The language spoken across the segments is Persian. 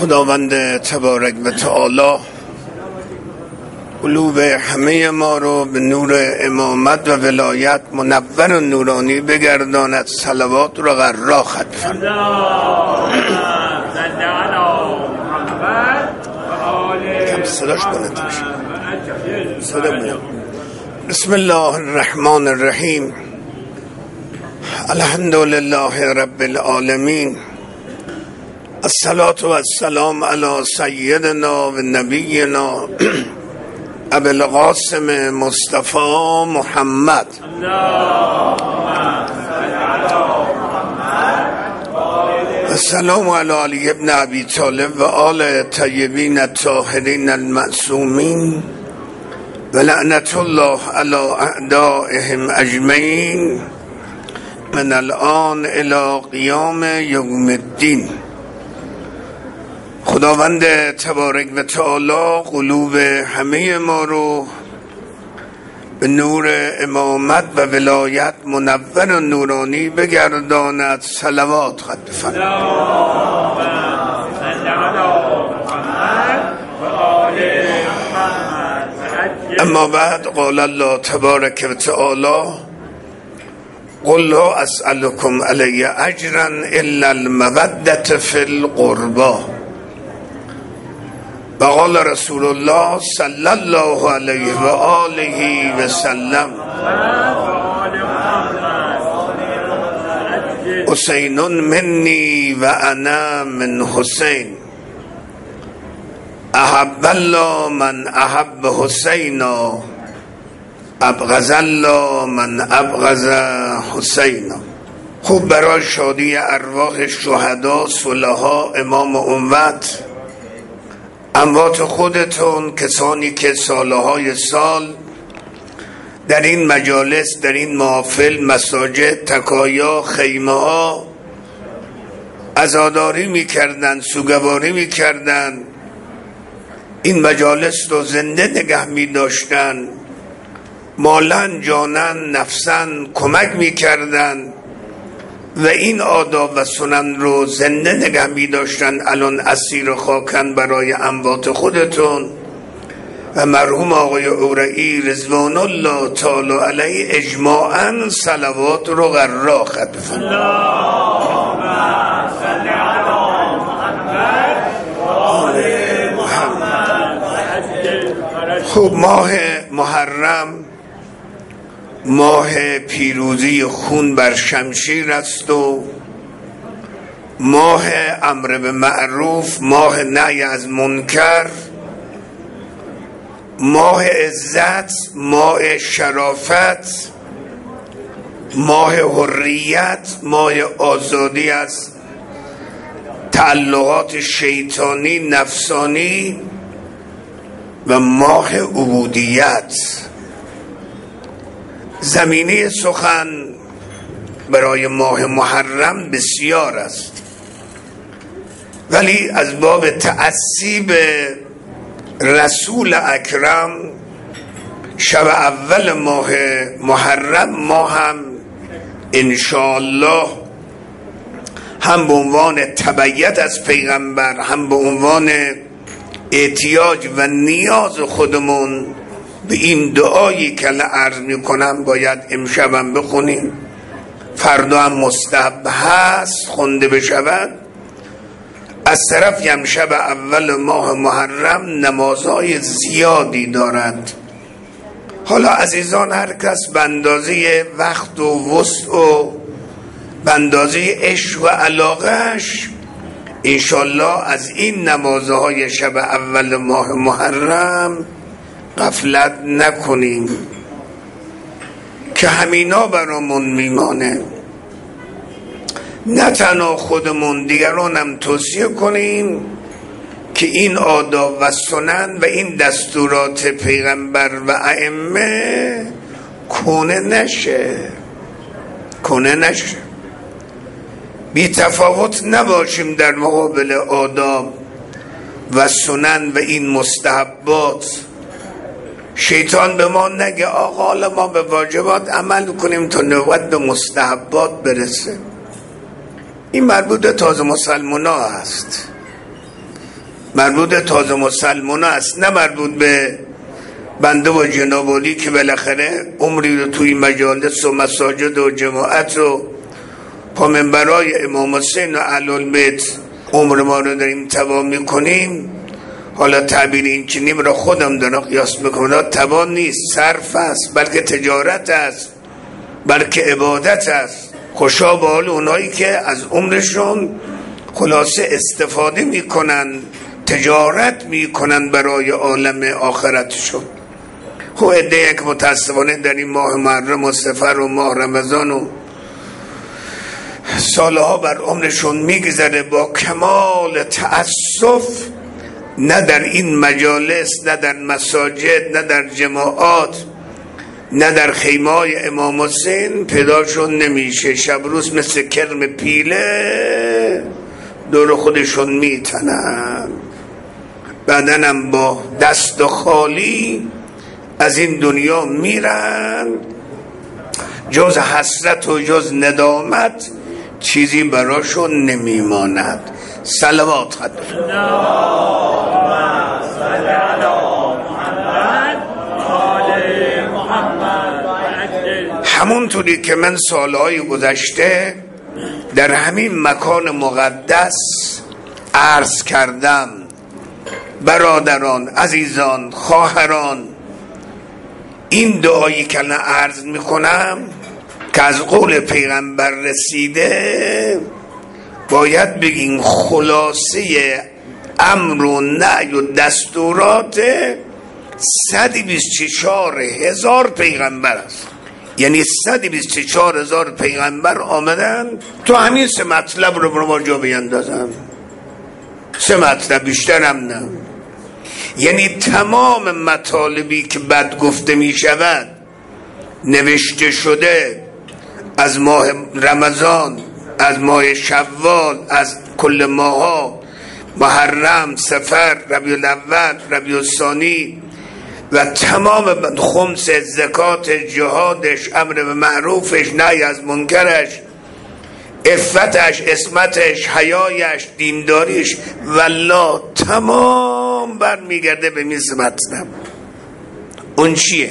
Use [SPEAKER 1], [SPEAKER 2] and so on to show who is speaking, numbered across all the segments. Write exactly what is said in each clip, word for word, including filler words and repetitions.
[SPEAKER 1] خداوند تبارک و تعالی قلوب همه ما رو به نور امامت و ولایت منور و نورانی بگرداند. صلوات رو غرا ختم. کم صداش کنید صدا میاد. بسم الله الرحمن الرحیم. الحمد لله رب العالمین. الصلاة و السلام علی سیدنا و نبینا ابی القاسم مصطفی محمد. السلام علی علی ابن ابی طالب و آل طیبین الطاهرین المعصومین و لعنت الله علی اعدائهم اجمعین من الان الی قیام یوم الدین. خداوند تبارک و تعالی قلوب همه ما رو به نور امامت و ولایت منور و نورانی بگرداند. صلوات خط بفرمایید. اما بعد قال الله تبارک و تعالی قل لا اسألكم علی اجرا الا المودة فی القربى. و قال رسول الله صلی الله علیه و آله و سلم حسین منی و انا من حسین احب الله من احب حسینا ابغض الله من ابغض حسینا. خوب برای شادی ارواح شهدا، صلحا، امام امت، اموات خودتون، کسانی که سالهای سال در این مجالس، در این محافل، مساجد، تکایا، خیمه ها عزاداری میکردن، سوگواری میکردن، این مجالس رو زنده نگه میداشتن، مالن، جانن، نفسن کمک میکردن و این آداب و سنن رو زنده نگه می داشتن. الان اسیر خاکن برای اموات خودتون و مرحوم آقای اورئی رضوان الله تعالی علیه اجماعاً صلوات رو غرا خط بفرمایید. خب ماه محرم ماه پیروزی خون بر شمشیر است و ماه امر به معروف، ماه نهی از منکر، ماه عزت، ماه شرافت، ماه حریت، ماه آزادی از تعلقات شیطانی نفسانی و ماه عبودیت. زمینه سخن برای ماه محرم بسیار است، ولی از باب تعصیب رسول اکرم شب اول ماه محرم ما هم انشاءالله هم به عنوان تبعیت از پیغمبر، هم به عنوان احتیاج و نیاز خودمون به این دعایی که عرض می کنم باید امشبم بخونیم، فردا هم مستحب هست خونده بشود. از طرف هم شب اول ماه محرم نمازهای زیادی دارد. حالا عزیزان هر کس به اندازه وقت و وسع و به اندازه عشق و علاقهش انشالله از این نمازهای شب اول ماه محرم غفلت نکنیم که همینا برامون میمانه. نه تنها خودمون، دیگرانم توصیه کنیم که این آداب و سنن و این دستورات پیغمبر و ائمه کنه نشه کنه نشه بی تفاوت نباشیم در مقابل آداب و سنن و این مستحبات. شیطان به ما نگه آقا حالا ما به واجبات عمل کنیم تا نوبت به مستحبات برسه. این مربوط تازه مسلمان ها هست. مربوط تازه مسلمان است، نه مربوط به بنده و جنابالی که بالاخره عمری رو توی مجالس و مساجد و جماعت و پا منبرای امام حسین و اهل البیت عمر ما رو داریم تبا میکنیم. حالا تعبیر این چنین را خودم دارم قیاس میکنم، تبا نیست، صرف است، بلکه تجارت است، بلکه عبادت است. خوشا به حال اونایی که از عمرشون خلاصه استفاده میکنن، تجارت میکنن برای عالم آخرتشون. خب عده‌ای که متاسفانه در این ماه محرم و صفر و ماه رمضان و سالها بر عمرشون میگذره با کمال تأسف، نه در این مجالس، نه در مساجد، نه در جماعات، نه در خیمای امام حسین پیداشون نمیشه. شب روز مثل کرم پیله دور خودشون میتنن، بعدنم با دست و خالی از این دنیا میرن. جز حسرت و جز ندامت چیزی براشون نمیماند. صلوات خدا. همونطوری که من سالهای گذشته در همین مکان مقدس عرض کردم، برادران، عزیزان، خواهران، این دعایی که من عرض میکنم که از قول پیغمبر رسیده، باید بگیم خلاصه امر و نهی و دستورات صد و بیست و چهار هزار پیغمبر است. یعنی صد و بیست و چهار هزار پیغمبر آمدن تو همین سه مطلب رو برو جا بیندازن. سه مطلب، بیشتر هم نه. یعنی تمام مطالبی که بد گفته می شود نوشته شده از ماه رمضان، از ماه شوال، از کل ماها، محرم، صفر، ربیع الاول، ربیع الثانی و تمام خمس، زکات، جهادش، امر به معروفش، نهی از منکرش، عفتش، عصمتش، حیایش، دینداریش، والله تمام برمیگرده به میز مطلب. اون چیه؟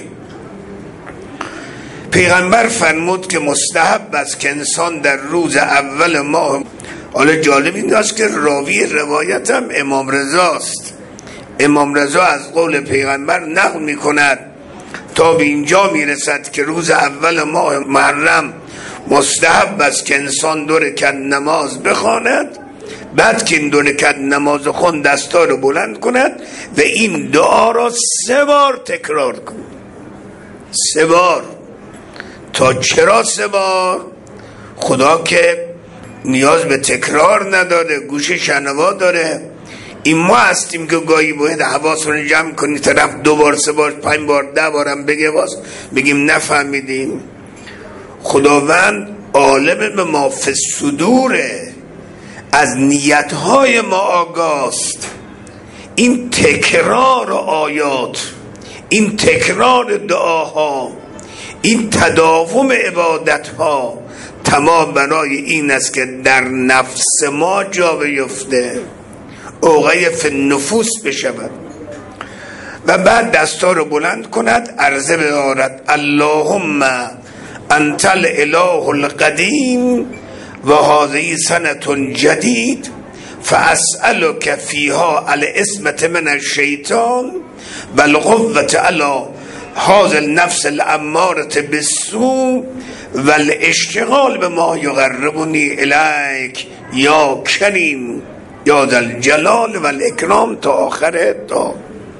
[SPEAKER 1] پیغمبر فرمود که مستحب است که انسان در روز اول ماه، حالا جالب این است که راوی روایت هم امام رضاست. امام رضا از قول پیغمبر نقل می کند تا به اینجا می رسد که روز اول ماه محرم مستحب است که انسان دو رکعت نماز بخواند، بعد که این دو رکعت نماز خون دستا رو بلند کند و این دعا را سه بار تکرار کند. سه بار. تا چرا سه بار؟ خدا که نیاز به تکرار نداره، گوش شنوا داره. این ما هستیم که گاهی باید حواسون جمع کنی، طرف دو بار، سه بار، پنج بار، ده بارم بگه باز بگیم نفهمیدیم. خداوند عالم به ما فی الصدوره، از نیتهای ما آگاست. این تکرار آیات، این تکرار دعاها، این تداوم عبادتها تمام برای این است که در نفس ما جا بیفته، اوقای فی النفوس بشود و بعد دستا رو بلند کند، عرضه بدارد اللهم انت الاله القدیم و هذه سنة جدید فاسألک فیها العصمة من الشیطان و القوة علی هذا النفس الامارة بالسوء و الاشتغال بما یقربنی الیک یا کریم یا ذا الجلال و الاکرام تا آخر دعا.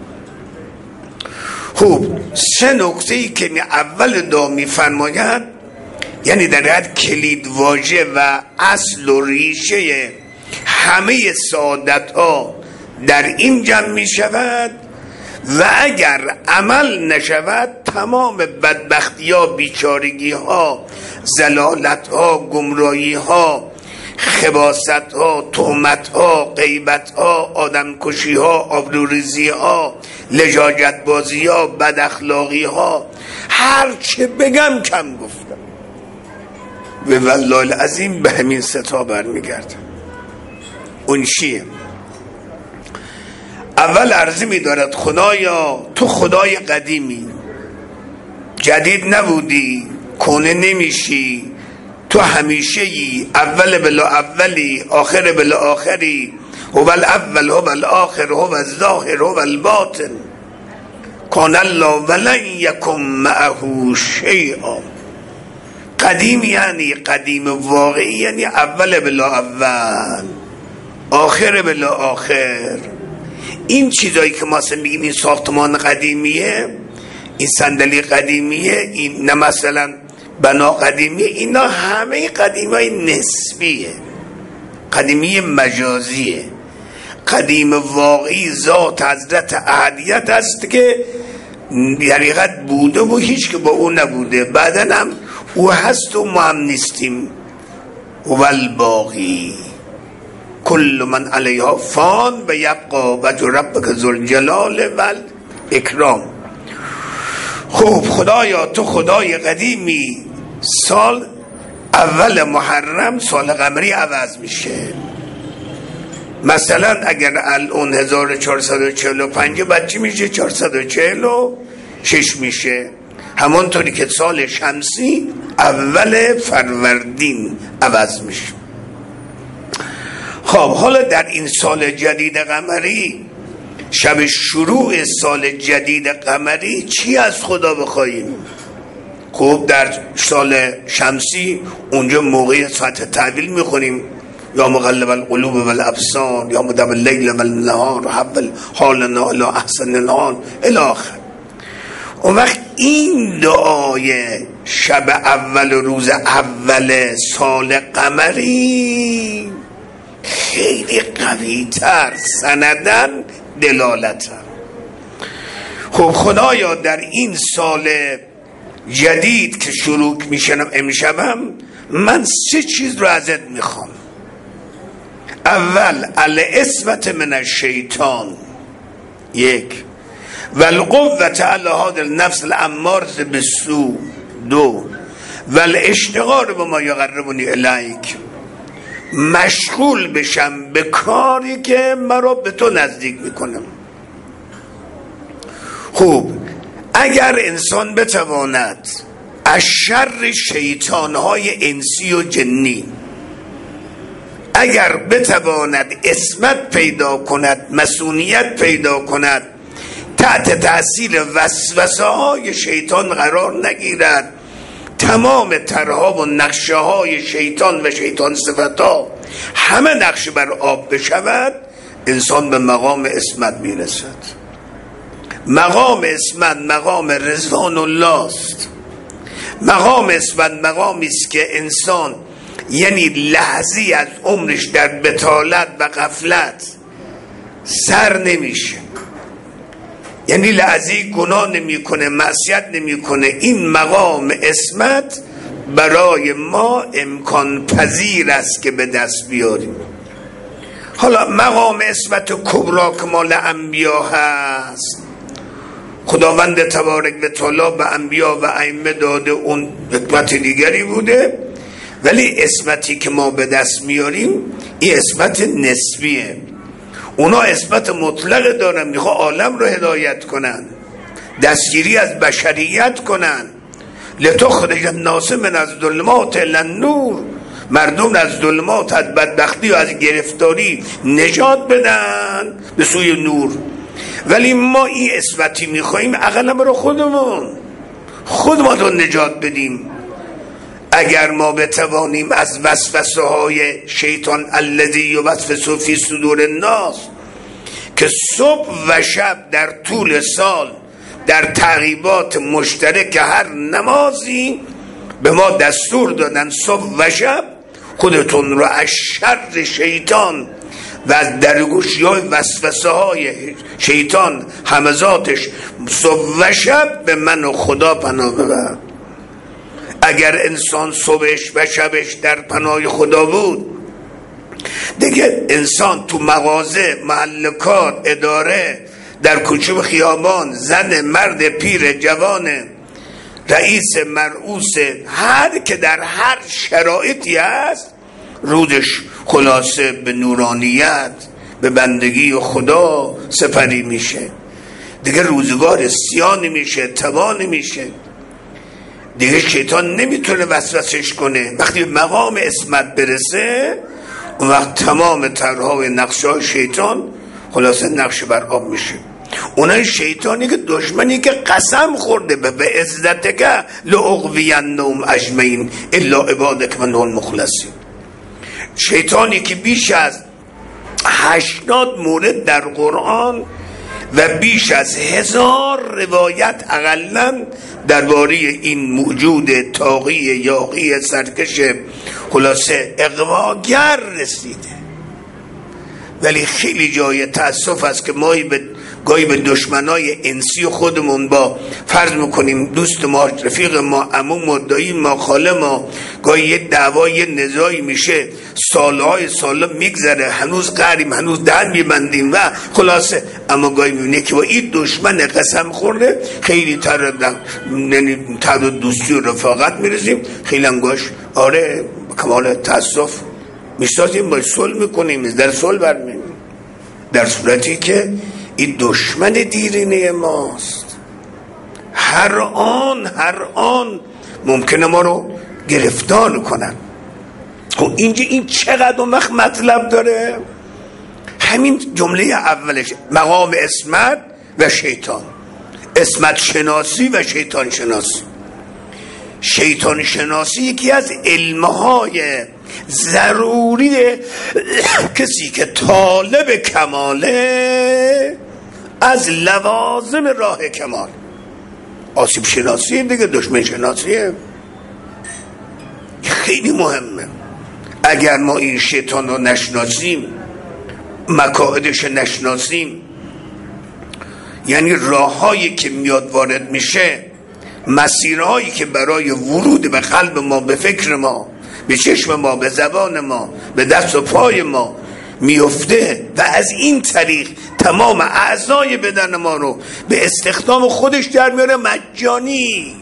[SPEAKER 1] خوب، سه نکته ای که اول دعا میفرماید، یعنی در حد کلید واژه و اصل و ریشه همه سعادت ها در این جمع می شود و اگر عمل نشود تمام بدبختی ها، بیچارگی ها، زلالت ها، گمراهی ها، خباست ها، تهمت ها، غیبت ها، آدم کشی ها، آبروریزی ها، لجاجت بازی ها، بد اخلاقی ها، هر چه بگم کم گفتم و والله العظیم به همین ستا برمیگرد. اون چیه؟ اول عرضی می دارد خدایا تو خدای قدیمی، جدید نبودی، کنه نمیشی، تو همیشه ای، اول بلا اولی، آخر بلا آخری، هو الاول هو الاخر هو الظاهر هو الباطن، کان الله ولن یکن معه شیئا. قدیم یعنی قدیم واقعی، یعنی اول بلا اول، آخر بلا آخر. این چیزایی که ما میگیم این ساختمان قدیمیه، این صندلی قدیمیه، این نه مثلا بنا قدیمیه، اینا همه قدیمی های نسبیه، قدیمی مجازیه. قدیم واقعی ذات حضرت احدیت است که حقیقت بوده و هیچ که با او نبوده، بعدن هم او هست و ما هم نیستیم. هو الباقی کل من علیها فان و یبقا وجه ربک ذوالجلال والاکرام. خوب خدایا تو خدای قدیمی، سال اول محرم سال قمری عوض میشه. مثلا اگر الان هزار و چهارصد و چهل و پنج بعد چی میشه؟ چهارصد و چهل و شش میشه. همانطوری که سال شمسی اول فروردین عوض میشه. خب حالا در این سال جدید قمری، شب شروع سال جدید قمری، چی از خدا بخواهیم؟ خب در سال شمسی اونجا موقع ساعت تحویل میخونیم یا مقلب القلوب والابصار یا مدبر اللیل والنهار حول حالنا الی احسن الحال الی آخر. اون وقت این دعای شب اول و روز اول سال قمری خیلی قوی تر سندن دلالتن. خب خدایا در این سال جدید که شروع میشنم امشبم، من سه چیز رو ازت میخوام. اول العصمت من الشیطان، یک، والقوة علی هذا النفس الاماره بالسوء، دو، والاشتغال بما یقربنی الیک، مشغول بشم به کاری که مرا به تو نزدیک میکنم. خوب اگر انسان بتواند از شر شیطانهای انسی و جنی، اگر بتواند عصمت پیدا کند، مسئولیت پیدا کند، تحت تاثیر وسوسه های شیطان قرار نگیرد، تمام طرح‌ها و نقشه های شیطان و شیطان صفتا همه نقشه بر آب بشود، انسان به مقام عصمت میرسد. مقام عصمت مقام رضوان الله است. مقام عصمت مقامی است که انسان یعنی لحظی از عمرش در بطالت و غفلت سر نمیشه، یعنی لحظی گناه نمی کنه، معصیت نمی کنه. این مقام عصمت برای ما امکان پذیر است که به دست بیاریم. حالا مقام عصمت کبرا که مال انبیا هست، خداوند تبارک و تعالی به انبیا و ائمه داده، اون حکمت دیگری بوده. ولی عصمتی که ما به دست میاریم این عصمت نسبیه. اونا عصمت مطلق دارن، میخوا عالم رو هدایت کنن، دستگیری از بشریت کنن. لتخرج الناس من الظلمات الی النور، مردم از ظلمات، از بدبختی و از گرفتاری نجات بدن به سوی نور. ولی ما این عصمتی میخواییم اقلا برای خودمون، خودمون رو نجات بدیم. اگر ما بتوانیم از وسوسه های شیطان الذی یوسوس فی صدور الناس، که صبح و شب در طول سال در تعقیبات مشترک هر نمازی به ما دستور دادن صبح و شب خودتون رو از شر شیطان و از درگوشی های وسوسه های شیطان همزاتش صبح و شب به من و خدا پناه ببر. اگر انسان صبحش و شبش در پناه خدا بود، دیگه انسان تو مغازه، محل کار، اداره، در کوچه و خیابان، زن، مرد، پیر، جوان، رئیس، مرئوس، هر که در هر شرایطی هست، روزش خلاصه به نورانیت، به بندگی خدا سپری میشه، دیگه روزگار سیاه نمیشه، تباه نمیشه، دیگه شیطان نمیتونه وسوسش کنه. وقتی به مقام عصمت برسه اون وقت تمام طرح‌ها و نقشه‌های شیطان خلاصه نقش بر آب میشه. اونای شیطانی که دشمنی که قسم خورده به عزتک لاغوینهم اجمعین الا عبادک منهم المخلصین. شیطانی که بیش از هشتاد مورد در قرآن و بیش از هزار روایت اقلن درباره این موجود طاغی یاغی سرکش خلاصه اغواگر رسیده. ولی خیلی جای تأسف است که ما به گاهی به دشمنای انسی خودمون با فرض میکنیم دوست ما، رفیق ما، عمو ما، دایی ما، خاله ما، گاهی یه دعوای یه نزاعی میشه، سالهای سالا میگذره، هنوز قهریم، هنوز دهن میبندیم و خلاصه، اما گاهی میبینه که با این دشمن قسم خورده خیلی تر تر دوستی و رفاقت میرسیم، خیلی انگاش آره کمال تأسف میسازیم، باید صلح میکنیم، در صلح برمیم، در صورتی که این دشمن دیرینه ماست. هر آن هر آن ممکنه ما رو گرفتار کنن. خب اینجا این چقدر وقت مطلب داره؟ همین جمله اولش، مقام عصمت و شیطان، عصمت شناسی و شیطان شناسی. شیطان شناسی یکی از علمهای ضروری کسی که طالب کماله از لوازم راه کمال. آسیب شناسی دیگه، دشمن شناسیه، خیلی مهمه. اگر ما این شیطان رو نشناسیم، مکائدش نشناسیم، یعنی راههایی که میاد وارد میشه، مسیرهایی که برای ورود به قلب ما، به فکر ما، به چشم ما، به زبان ما، به دست و پای ما میفته و از این طریق تمام اعضای بدن ما رو به استخدام خودش در میاره، مجانی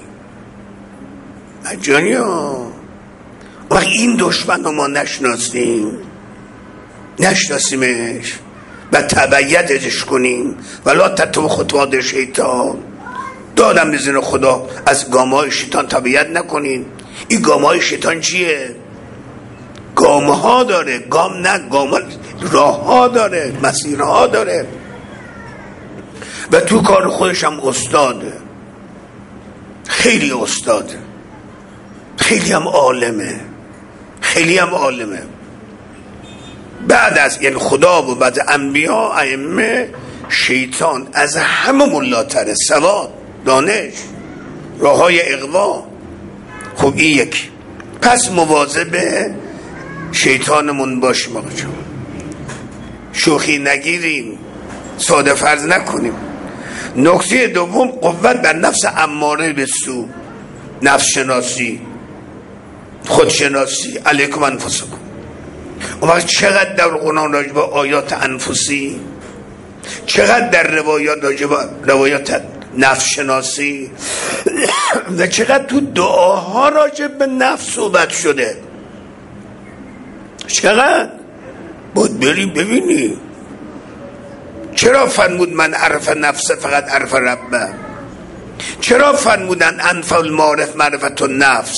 [SPEAKER 1] مجانی ها. وقتی این دشمن رو ما نشناسیم، نشناسیمش و تبعیتش کنیم، ولا تتبع خطوات شیطان، دادم بزن خدا، از گامهای شیطان تبعیت نکنین. این گامهای شیطان چیه؟ گامها داره، گام نه گام، راه ها داره، مسیرها داره و تو کار خودش هم استاده، خیلی استاده، خیلی هم عالمه، خیلی هم عالمه. بعد از یعنی خدا و بعد انبیا ائمه، شیطان از همه ملاتره، سواد، دانش، راه های اغوا. خب این یک. پس مواظب شیطانمون باشیم آقا جان، شوخی نگیریم، ساده فرض نکنیم. نکته دوم، قوت بر نفس اماره به سو، نفس شناسی، خودشناسی. علیکم انفسکم. اون وقت چقدر در قرآن راجع به آیات انفسی، چقدر در روایات راجع به روایات نفس شناسی و چقدر تو دعاها راجع به نفس صحبت شده. چقدر بود بری ببینی. چرا فرمود من عرف نفس فقط عرف ربه؟ چرا فرمودن انفع المعرف معرفت النفس؟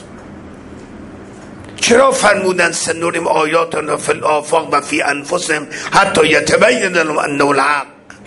[SPEAKER 1] چرا فرمودن سنوریم آیاتنا فی الآفاق و فی انفسهم حتی یتبین لهم انه الحق؟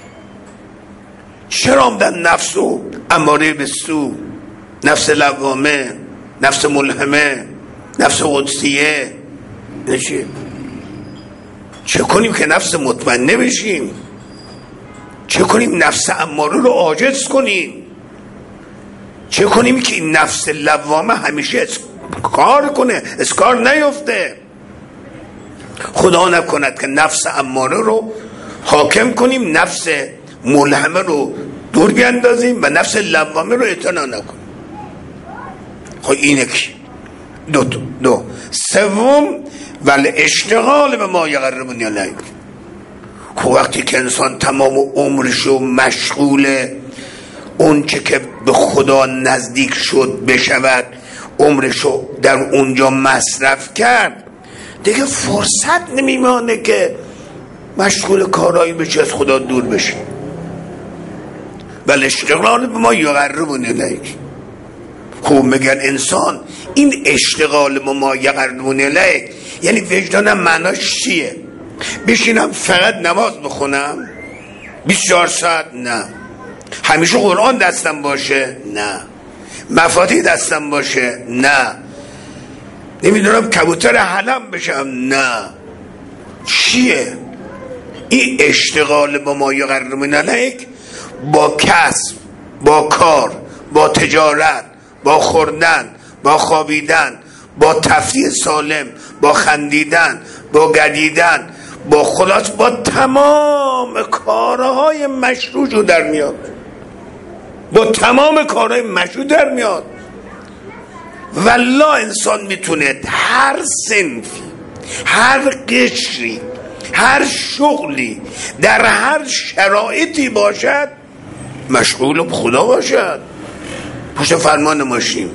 [SPEAKER 1] چرا آمدن نفس و اماره به سو، نفس لوامه، نفس ملهمه، نفس قدسیه؟ نچه؟ چه کنیم که نفس مطمئنه بشیم؟ چه کنیم نفس اماره رو عاجز کنیم؟ چه کنیم که این نفس لوامه همیشه کار کنه، اسکار نیفته؟ خدا نکند که نفس اماره رو حاکم کنیم، نفس ملهمه رو دور بیاندازیم و نفس لوامه رو اعتنا نکنیم. خب اینه که دو دو, دو. سوم، ولی اشتغال به ما یقربونی الیه. خب وقتی که انسان تمام عمرشو مشغول اون چه که به خدا نزدیک شد بشود، عمرشو در اونجا مصرف کرد، دیگه فرصت نمیمانه که مشغول کارهایی بشه از خدا دور بشه. بل اشتغال به ما یقربون الیک. خوب میگن انسان این اشتغال به ما یقربون الیک یعنی وجدانم معناش چیه؟ بشینم فقط نماز بخونم بیست و چهار ساعت؟ نه. همیشه قرآن دستم باشه؟ نه. مفاتیح دستم باشه؟ نه. نمیدونم کبوتر حلم بشم؟ نه. چیه؟ این اشتغال با ما یقربون الیک با کسب، با کار، با تجارت، با خوردن، با خوابیدن، با تفریح سالم، با خندیدن، با گدیدن، با خلاص با تمام کارهای مشروع جو در میاد. با تمام کارهای مشروع در میاد. والله انسان میتونه هر صنفی، هر قشری، هر شغلی، در هر شرایطی باشد مشغول به خدا باشد. پشت فرمان ماشین،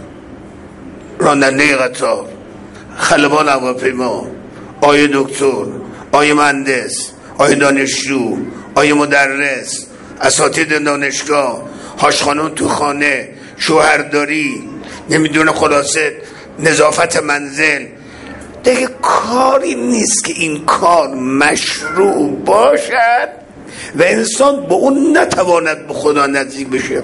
[SPEAKER 1] راننده قطار، خلبان هواپیما، آیه دکتر، آیه مهندس، آیه دانشجو، آیه مدرس، اساتید دانشگاه، هاشخانون تو خانه، شوهرداری، نمیدونه خلاصه نظافت منزل، دیگه کاری نیست که این کار مشروع باشد و انسان با اون نتواند به خدا نزدیک بشه.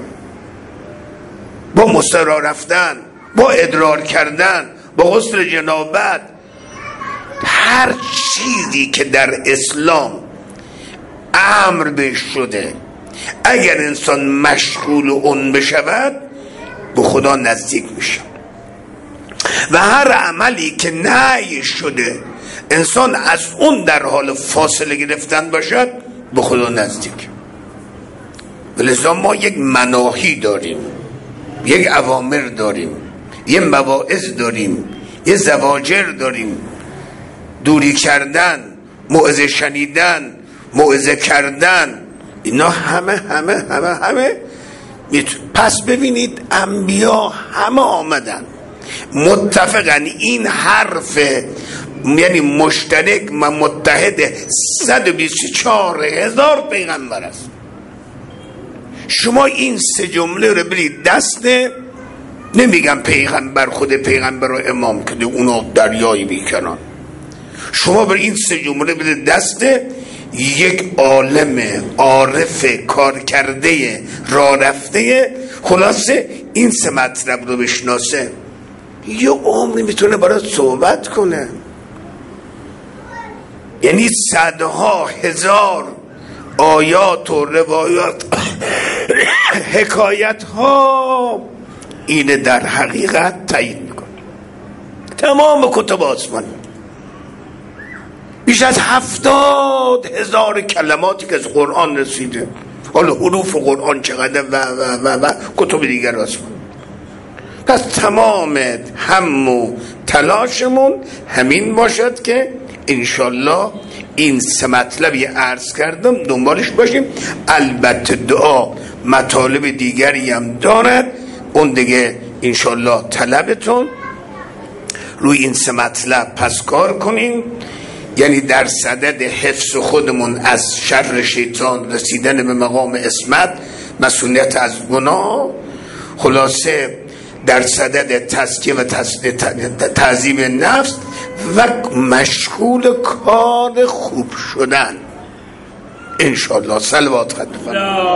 [SPEAKER 1] با مسترا رفتن، با ادرار کردن، با غسل جنابت، هر چیزی که در اسلام امر بهش شده اگر انسان مشغول اون بشود به خدا نزدیک میشه. و هر عملی که نهی شده انسان از اون در حال فاصله گرفتن باشد به خدا نزدیک. ولذا ما یک مناهی داریم، یک اوامر داریم، یک مواعظ داریم، یک زواجر داریم. دوری کردن، موعظه شنیدن، موعظه کردن، اینا همه همه همه همه میتون. پس ببینید انبیا همه آمدن متفقن این حرف یعنی مشترک و متحد صد و بیست و چهار هزار پیغمبر است. شما این سه جمله رو برید دست، نمیگم پیغمبر خود پیغمبر رو امام کرده اونا دریایی بیکنن، شما برید این سه جمله برید دست یک عالم عارف کار کرده راه رفته، خلاصه این سه مطلب رو بشناسه یه عمری میتونه برای صحبت کنه. یعنی صدها هزار آیات و روایات حکایت ها اینه در حقیقت تایید میکنه. تمام کتب آسمانی بیش از هفتاد هزار کلماتی که از قرآن رسیده، حالا حروف قرآن چقدر و و و و کتب دیگر آسمان. پس تمام هم و تلاشمون همین باشد که انشالله این سه مطلبی عرض کردم دنبالش باشیم. البته دعا مطالب دیگری هم دارد، اون دیگه انشالله طلبتون روی این سه مطلب پس کار کنیم. یعنی در صدد حفظ خودمون از شر شیطان، رسیدن به مقام عصمت، مسئولیت از گناه، خلاصه در صدد تزکیه و تعظیم نفس و مشغول کار خوب شدن انشالله. صلوات خدمت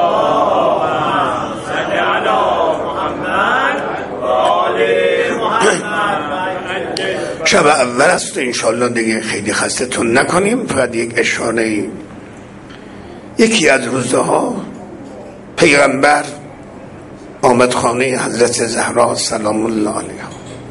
[SPEAKER 1] شب اول است انشالله دیگه خیلی خستتون نکنیم. فقط یک اشاره، یکی از روزها پیغمبر آمد خانه حضرت زهرا سلام الله علیها،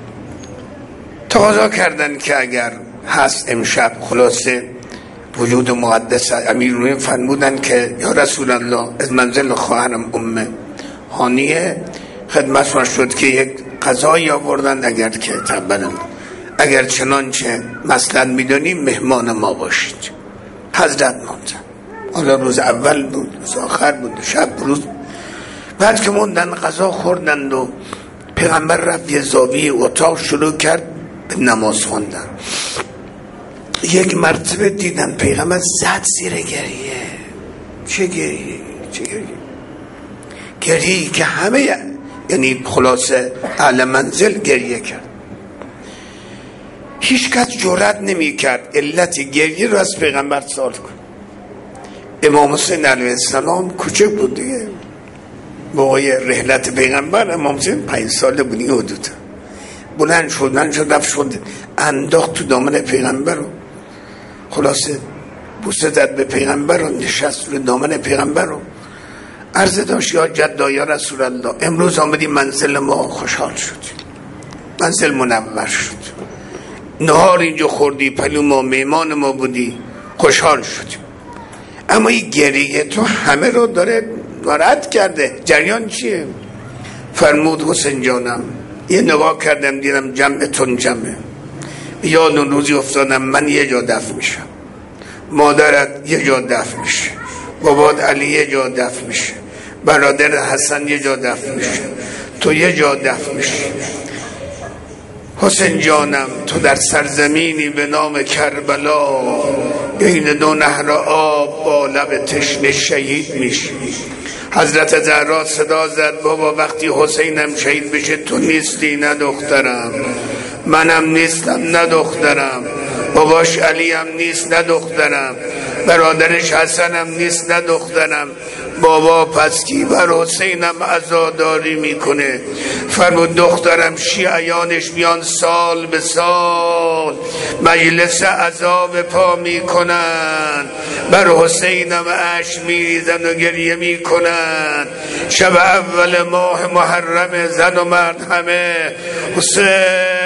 [SPEAKER 1] تقاضا کردن که اگر هست امشب، خلاصه وجود مقدس امیرالمومنین فرمودن که یا رسول الله از منزل خواهرم ام هانیه خدمتشون شد که یک غذایی آوردن، اگر که طبعا اگر چنانچه مثلا میدونیم مهمان ما باشید. حضرت موندن، حالا روز اول بود، روز آخر بود، شب روز بعد که موندن غذا خوردند و پیغمبر رفت یه زاویه اتاق شروع کرد به نماز خوندن. یک مرتبه دیدن پیغمبر زد زیر گریه. چه گریه چه گریه گریه که همه، یعنی خلاصه اهل منزل گریه کرد. هیچ کس جرأت نمی کرد علت گریه رو از پیغمبر سوال کن. امام حسین علیه السلام کوچک بود دیگه، موقع رحلت پیغمبر امام حسین پنج ساله بودی حدود. بلند شد بلند شد رفت شد انداخت تو دامن پیغمبر رو، خلاصه بوسه زد به پیغمبر رو، نشست رو دامن پیغمبر رو، عرض داشت یا جدا یا رسول الله، امروز آمدی منزل ما، خوشحال شد، منزل منور شد، نهار اینجا خوردی، پلو ما میمان ما بودی، خوشحال شد. اما این گریه تو همه رو داره ناراحت کرده، جریان چیه؟ فرمود حسین جانم یه نگاه کردم دیدم جمعتون جمعه، یاد اون روزی افتادم من یه جا دفن میشم، مادرت یه جا دفن میشه، بابات علی یه جا دفن میشه، برادر حسن یه جا دفن میشه، تو یه جا دفن میشه. حسین جانم تو در سرزمینی به نام کربلا بین دو نهر آب با لب تشنه شهید میشی. حضرت زهرا صدا زد بابا وقتی حسینم شهید بشه تو نیستی نه دخترم، منم نیستم نه دخترم، باباش علی هم نیست نه دخترم، برادرش حسنم نیست نه دخترم، بابا پس کی بر حسینم عزاداری میکنه؟ فرمود دخترم شیعیانش بیان سال به سال مجلس عزا پا میکنن، بر حسینم اش میریزن و گریه میکنن، شب اول ماه محرم زن و مرد همه حسین